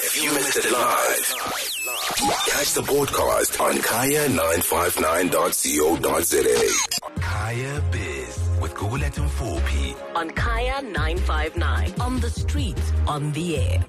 If you missed it live, catch the podcast on kaya959.co.za. Kaya Biz with Gugulethu Mfuphi on Kaya 959. On the street, on the air.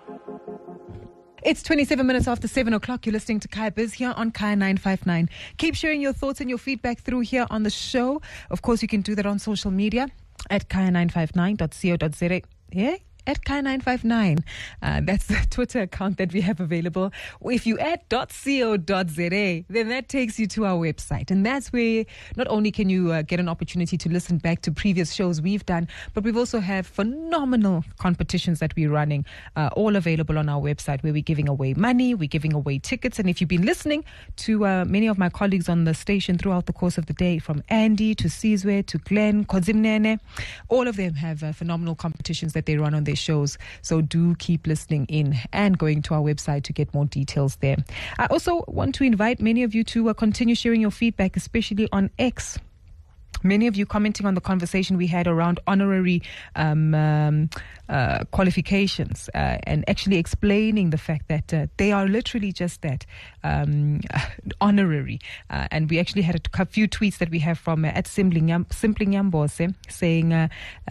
It's 27 minutes after 7 o'clock. You're listening to Kaya Biz here on Kaya 959. Keep sharing your thoughts and your feedback through here on the show. Of course, you can do that on social media at kaya959.co.za. Yeah? At Kaya959. That's the Twitter account that we have available. If you add .co.za, then that takes you to our website. And that's where not only can you get an opportunity to listen back to previous shows we've done, but we've also have phenomenal competitions that we're running, all available on our website, where we're giving away money, we're giving away tickets. And if you've been listening to many of my colleagues on the station throughout the course of the day, from Andy to Sizwe to Glenn, Kozimnene, all of them have phenomenal competitions that they run on their shows. So do keep listening in and going to our website to get more details there. I also want to invite many of you to continue sharing your feedback, especially on X. Many of you commenting on the conversation we had around honorary qualifications and actually explaining the fact that they are literally just that, honorary. And we actually had a few tweets that we have from at Simpling Yambose saying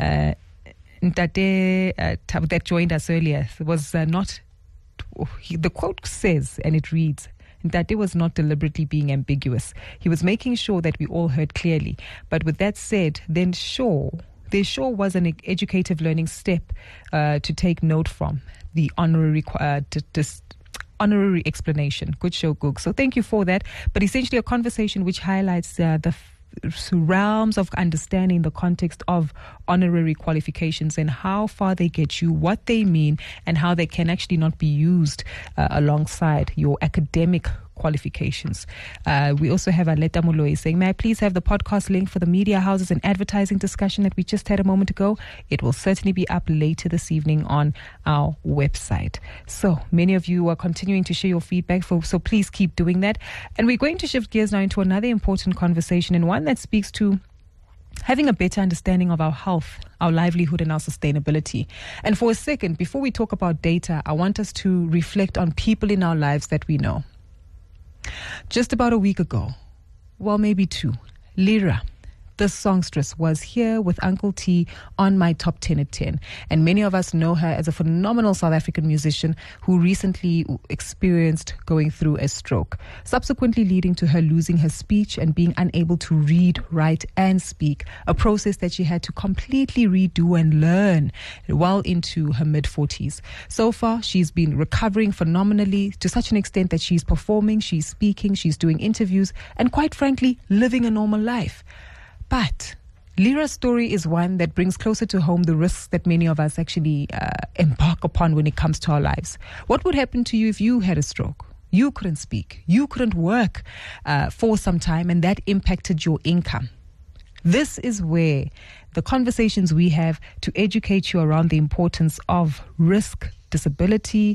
Ntate that joined us earlier was not, the quote says, and it reads, Ntate was not deliberately being ambiguous. He was making sure that we all heard clearly. But with that said, then there sure was an educative learning step to take note from the honorary honorary explanation. Good show, Goog. So thank you for that. But essentially a conversation which highlights the realms of understanding the context of honorary qualifications and how far they get you, what they mean, and how they can actually not be used alongside your academic qualifications. We also have Aleta Moloi saying, may I please have the podcast link for the media houses and advertising discussion that we just had a moment ago? It will certainly be up later this evening on our website. So many of you are continuing to share your feedback, so please keep doing that. And we're going to shift gears now into another important conversation, and one that speaks to having a better understanding of our health, our livelihood, and our sustainability. And for a second, before we talk about data, I want us to reflect on people in our lives that we know. Just about a week ago, well, maybe two, Lyra, the songstress, was here with Uncle T on my top 10 at 10. And many of us know her as a phenomenal South African musician who recently experienced going through a stroke, subsequently leading to her losing her speech and being unable to read, write, and speak, a process that she had to completely redo and learn well into her mid-40s. So far, she's been recovering phenomenally to such an extent that she's performing, she's speaking, she's doing interviews, and quite frankly, living a normal life. But Lyra's story is one that brings closer to home the risks that many of us actually embark upon when it comes to our lives. What would happen to you if you had a stroke? You couldn't speak. You couldn't work for some time, and that impacted your income. This is where the conversations we have to educate you around the importance of risk, disability,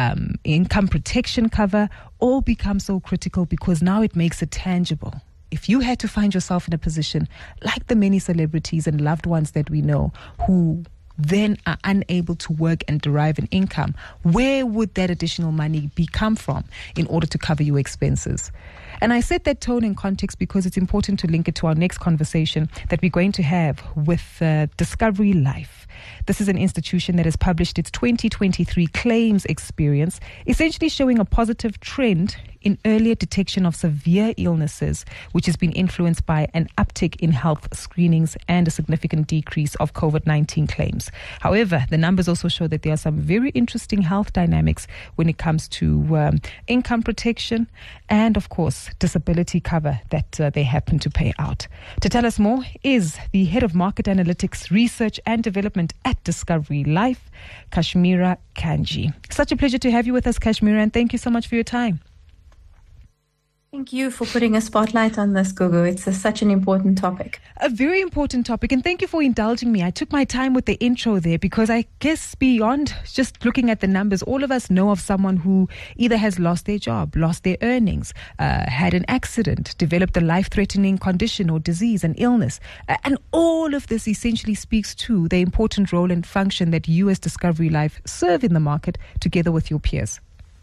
income protection cover, all become so critical, because now it makes it tangible. If you had to find yourself in a position like the many celebrities and loved ones that we know who then are unable to work and derive an income, where would that additional money come from in order to cover your expenses? And I set that tone in context because it's important to link it to our next conversation that we're going to have with Discovery Life. This is an institution that has published its 2023 claims experience, essentially showing a positive trend in earlier detection of severe illnesses, which has been influenced by an uptick in health screenings and a significant decrease of COVID-19 claims. However, the numbers also show that there are some very interesting health dynamics when it comes to income protection and, of course, disability cover that they happen to pay out. To tell us more is the Head of Market Analytics, Research and Development at Discovery Life, Kashmira Kanji. Such a pleasure to have you with us, Kashmira, and thank you so much for your time. Thank you for putting a spotlight on this, Gugu. It's such an important topic. A very important topic, and thank you for indulging me. I took my time with the intro there because I guess beyond just looking at the numbers, all of us know of someone who either has lost their job, lost their earnings, had an accident, developed a life-threatening condition or disease, an illness. And all of this essentially speaks to the important role and function that you as Discovery Life serve in the market together with your peers.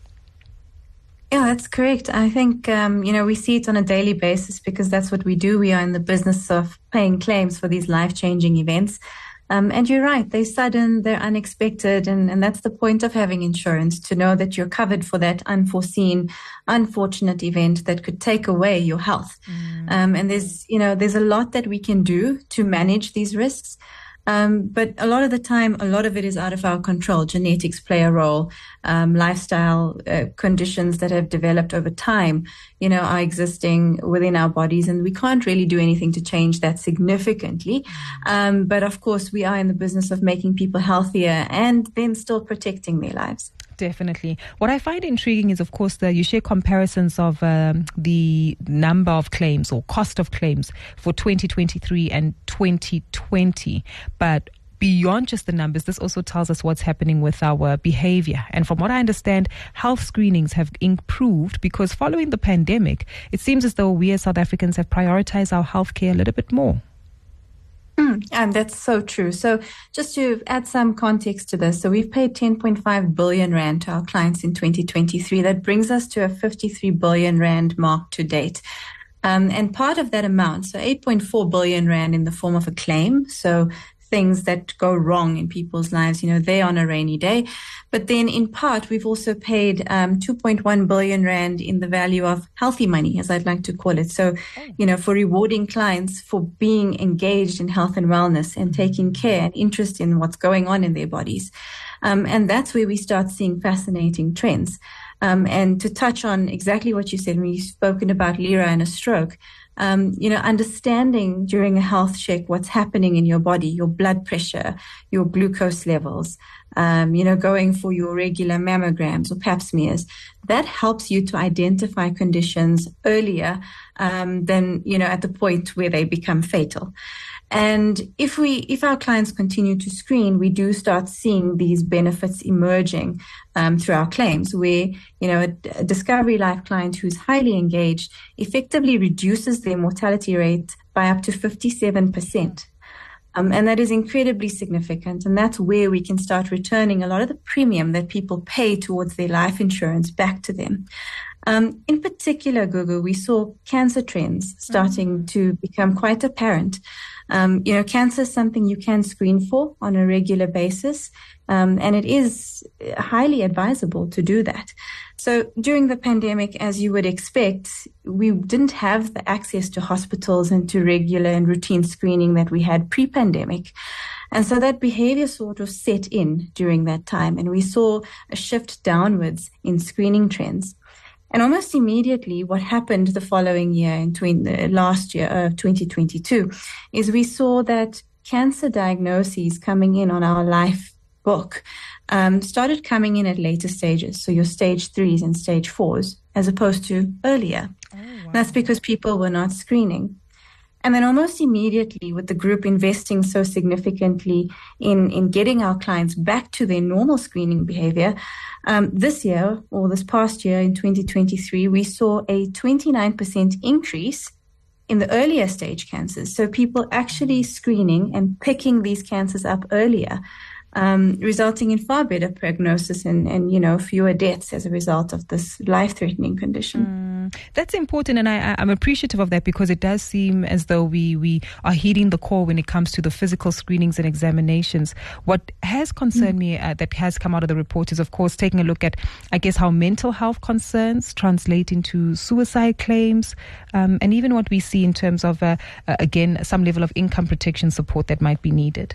Yeah, that's correct. I think, we see it on a daily basis because that's what we do. We are in the business of paying claims for these life-changing events. And you're right, they're sudden, they're unexpected, and that's the point of having insurance, to know that you're covered for that unforeseen, unfortunate event that could take away your health. And there's a lot that we can do to manage these risks. But a lot of the time, a lot of it is out of our control. Genetics play a role. Lifestyle conditions that have developed over time, are existing within our bodies, and we can't really do anything to change that significantly. But of course, we are in the business of making people healthier and then still protecting their lives. Definitely. What I find intriguing is, of course, you share comparisons of the number of claims or cost of claims for 2023 and 2020. But beyond just the numbers, this also tells us what's happening with our behavior. And from what I understand, health screenings have improved because following the pandemic, it seems as though we as South Africans have prioritized our healthcare a little bit more. And that's so true. So just to add some context to this, so we've paid 10.5 billion rand to our clients in 2023. That brings us to a 53 billion rand mark to date. And part of that amount, so 8.4 billion rand in the form of a claim, so things that go wrong in people's lives, they're on a rainy day. But then in part, we've also paid 2.1 billion rand in the value of healthy money, as I'd like to call it. So, for rewarding clients for being engaged in health and wellness and taking care and interest in what's going on in their bodies. And that's where we start seeing fascinating trends. And to touch on exactly what you said when you've spoken about Lira and a stroke, understanding during a health check what's happening in your body, your blood pressure, your glucose levels, going for your regular mammograms or pap smears, that helps you to identify conditions earlier than, at the point where they become fatal. And if our clients continue to screen, we do start seeing these benefits emerging through our claims, where a Discovery Life client who's highly engaged effectively reduces their mortality rate by up to 57%. And that is incredibly significant. And that's where we can start returning a lot of the premium that people pay towards their life insurance back to them. In particular, Gugu, we saw cancer trends starting to become quite apparent. Cancer is something you can screen for on a regular basis, and it is highly advisable to do that. So during the pandemic, as you would expect, we didn't have the access to hospitals and to regular and routine screening that we had pre-pandemic. And so that behavior sort of set in during that time, and we saw a shift downwards in screening trends. And almost immediately, what happened the following year, last year of 2022, is we saw that cancer diagnoses coming in on our life book started coming in at later stages. So your stage 3s and stage 4s, as opposed to earlier. Oh, wow. That's because people were not screening. And then almost immediately, with the group investing so significantly in getting our clients back to their normal screening behavior, this year, or this past year in 2023, we saw a 29% increase in the earlier stage cancers. So people actually screening and picking these cancers up earlier, resulting in far better prognosis and fewer deaths as a result of this life-threatening condition. That's important, and I'm appreciative of that because it does seem as though we are heeding the call when it comes to the physical screenings and examinations. What has concerned me that has come out of the report is, of course, taking a look at, I guess, how mental health concerns translate into suicide claims, and even what we see in terms of, again, some level of income protection support that might be needed.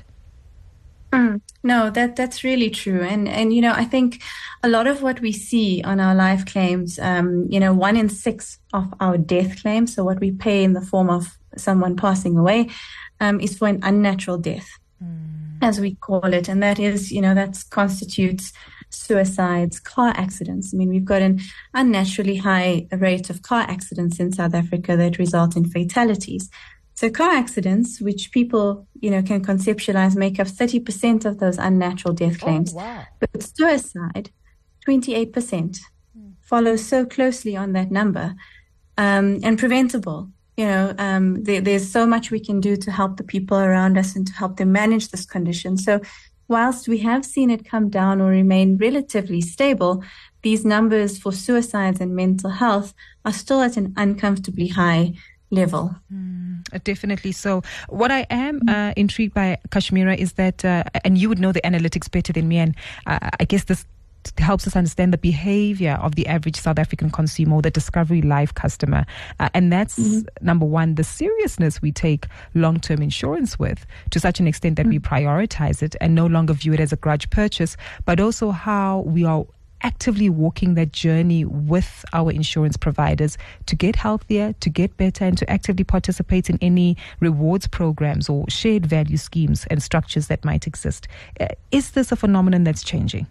No, that's really true. And I think a lot of what we see on our life claims, 1 in 6 of our death claims, so what we pay in the form of someone passing away, is for an unnatural death, as we call it. And that is, that constitutes suicides, car accidents. I mean, we've got an unnaturally high rate of car accidents in South Africa that result in fatalities. So car accidents, which people, can conceptualize, make up 30% of those unnatural death claims. Oh, wow. But suicide, 28%, follows so closely on that number, and preventable. There's so much we can do to help the people around us and to help them manage this condition. So whilst we have seen it come down or remain relatively stable, these numbers for suicides and mental health are still at an uncomfortably high level. Definitely so. What I am intrigued by, Kashmira, is that, and you would know the analytics better than me, and I guess this helps us understand the behavior of the average South African consumer or the Discovery Life customer. And that's, number one, the seriousness we take long-term insurance with, to such an extent that we prioritize it and no longer view it as a grudge purchase, but also how we are actively walking that journey with our insurance providers to get healthier, to get better, and to actively participate in any rewards programs or shared value schemes and structures that might exist. Is this a phenomenon that's changing?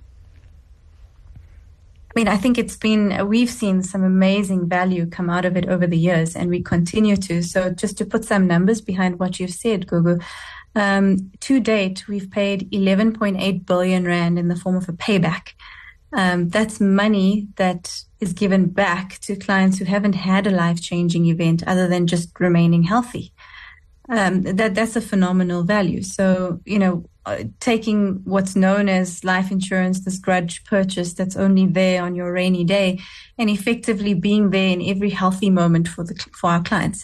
I mean, I think we've seen some amazing value come out of it over the years, and we continue to. So just to put some numbers behind what you've said, Gugu, to date, we've paid 11.8 billion rand in the form of a payback. That's money that is given back to clients who haven't had a life-changing event other than just remaining healthy. That's a phenomenal value. So, taking what's known as life insurance, this grudge purchase that's only there on your rainy day, and effectively being there in every healthy moment for our clients.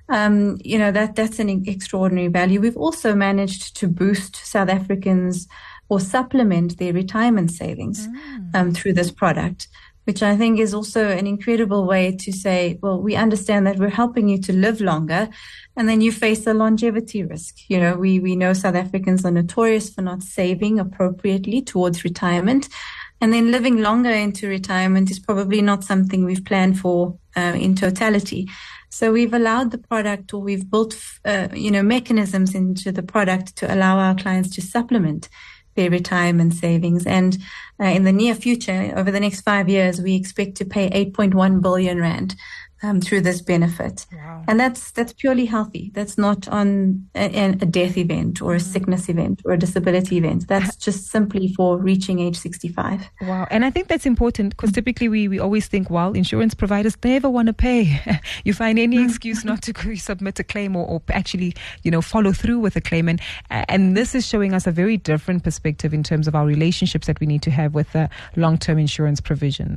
That's an extraordinary value. We've also managed to boost South Africans or supplement their retirement savings through this product, which I think is also an incredible way to say, well, we understand that we're helping you to live longer, and then you face a longevity risk. We know South Africans are notorious for not saving appropriately towards retirement, and then living longer into retirement is probably not something we've planned for in totality. So we've allowed the product, or we've built, mechanisms into the product to allow our clients to supplement their retirement savings. And in the near future, over the next 5 years, we expect to pay 8.1 billion rand through this benefit. Wow. And that's purely healthy. That's not on a death event or a sickness event or a disability event. That's just simply for reaching age 65. Wow. And I think that's important, because typically we always think, well, insurance providers never want to pay. You find any excuse not to submit a claim or actually, follow through with a claim. And this is showing us a very different perspective in terms of our relationships that we need to have with long-term insurance provision.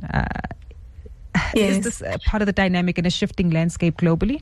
Yes. Is this part of the dynamic in a shifting landscape globally?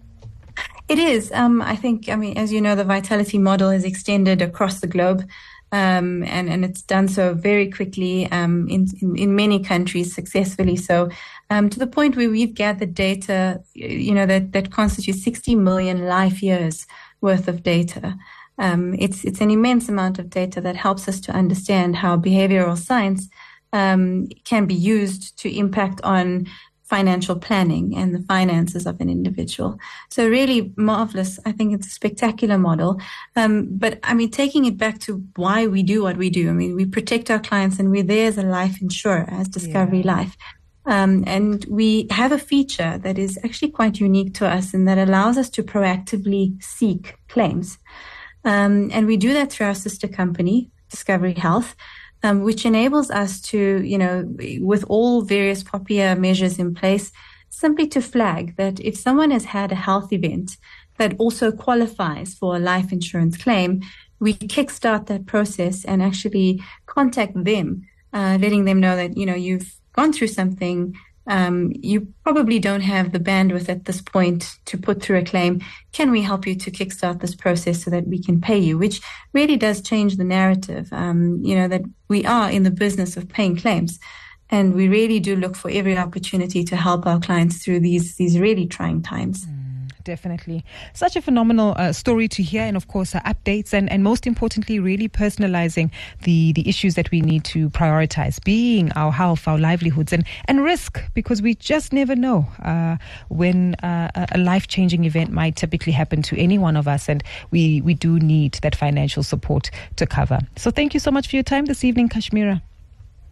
It is. I think, as you know, the Vitality model is extended across the globe, and it's done so very quickly in many countries successfully. So to the point where we've gathered data, that constitutes 60 million life years worth of data. It's an immense amount of data that helps us to understand how behavioral science can be used to impact on financial planning and the finances of an individual. So really marvelous. I think it's a spectacular model. But taking it back to why we do what we do. We protect our clients, and we're there as a life insurer, as Discovery Life. And we have a feature that is actually quite unique to us, and that allows us to proactively seek claims. And we do that through our sister company, Discovery Health, which enables us to, with all various popular measures in place, simply to flag that if someone has had a health event that also qualifies for a life insurance claim, we kickstart that process and actually contact them, letting them know that, you've gone through something. You probably don't have the bandwidth at this point to put through a claim. Can we help you to kickstart this process so that we can pay you? Which really does change the narrative, that we are in the business of paying claims. And we really do look for every opportunity to help our clients through these really trying times. Definitely. Such a phenomenal story to hear, and of course updates and most importantly really personalizing the issues that we need to prioritize, being our health, our livelihoods and risk, because we just never know when a life-changing event might typically happen to any one of us, and we do need that financial support to cover. So thank you so much for your time this evening, Kashmira.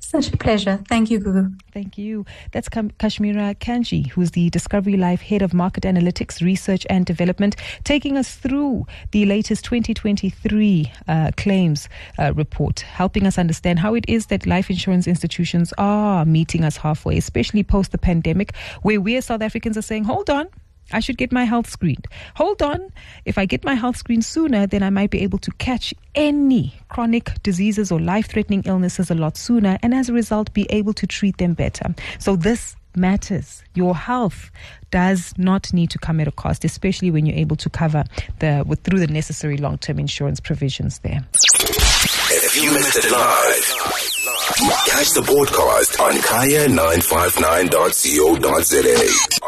Such a pleasure. Thank you, Gugu. Thank you. That's Kashmira Kanji, who's the Discovery Life Head of Market Analytics, Research and Development, taking us through the latest 2023 claims report, helping us understand how it is that life insurance institutions are meeting us halfway, especially post the pandemic, where we as South Africans are saying, hold on, I should get my health screened. Hold on, if I get my health screened sooner, then I might be able to catch any chronic diseases or life-threatening illnesses a lot sooner, and as a result, be able to treat them better. So this matters. Your health does not need to come at a cost, especially when you're able to cover through the necessary long-term insurance provisions there. If you missed it live, catch the broadcast on kaya959.co.za.